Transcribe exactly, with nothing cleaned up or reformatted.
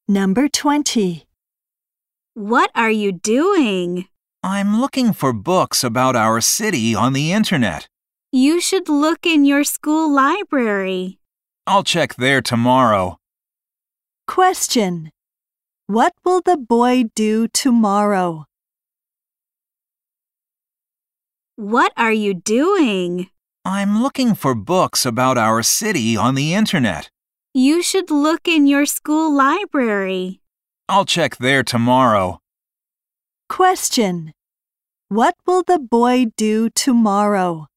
Number twenty. What are you doing? I'm looking for books about our city on the internet. You should look in your school library. I'll check there tomorrow. Question. What will the boy do tomorrow? What are you doing? I'm looking for books about our city on the internet. You should look in your school library. I'll check there tomorrow. Question. What will the boy do tomorrow?